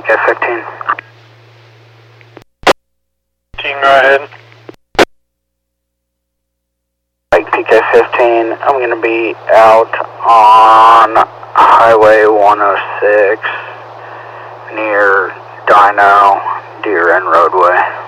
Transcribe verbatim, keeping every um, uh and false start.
K fifteen. fifteen, go ahead. Like P K fifteen, I'm going to be out on Highway one oh six near Dino Deer End Roadway.